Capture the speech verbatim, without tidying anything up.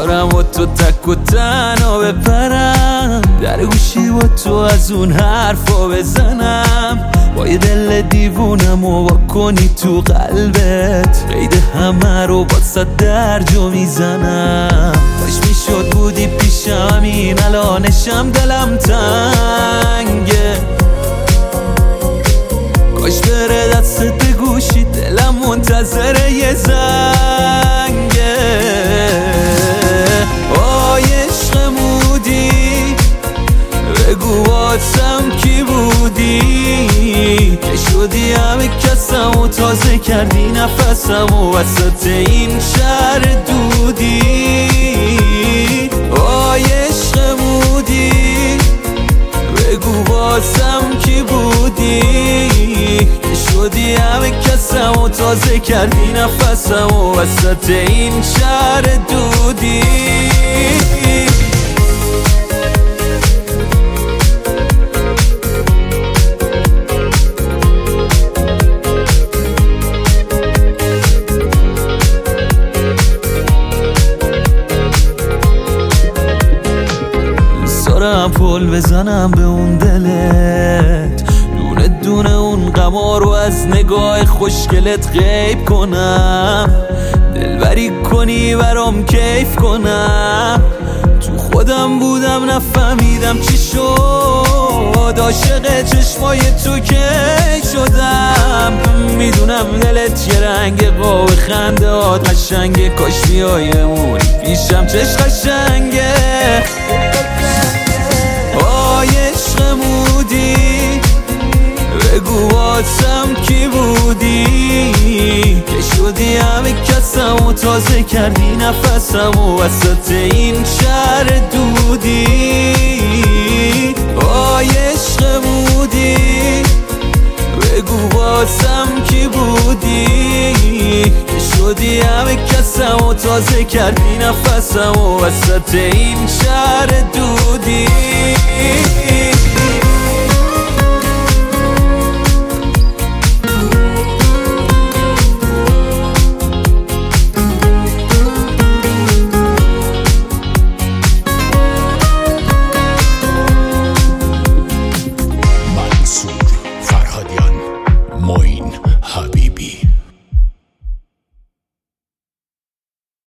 میذارم و تو تک و تنها بپرم، در گوشی با تو از اون حرفا بزنم، با یه دل دیوونم و با کنی تو قلبت، قید همه رو با صد درجا میزنم. کاش میشد بودی پیشم، این الانشم دلم تنگه، کاش بره دستت گوشی، دلم منتظر یه زنگه. آی عشقمودی بگو واسم کی بودی، که شدی همه کسم و تازه کردی نفسم و وسط این شهر دودی. آی عشقمودی بگو واسم کی بودی، که شدی همه کسم و تازه کردی نفسم و وسط این شهر دودی. دارم پل بزنم به اون دلت، دونه دونه اون غما رو از نگاه خوشگلت غیب کنم، دلبری کنی برام کیف کنم. تو خودم بودم نفهمیدم چی شد، عاشق چشمای تو که شدم. میدونم دلت یه رنگ قاب خنده هات قشنگه، کاش بیای بمونی پیشم چش قشنگه. آی عشقمودی بگو واسم کی بودی، که شدی همه کسم و تازه کردی نفسم و وسط این شهر دودی. آی عشقمودی بگو واسم کی بودی، که شدی همه کسم و تازه کردی نفسم و وسط این شهر دودی.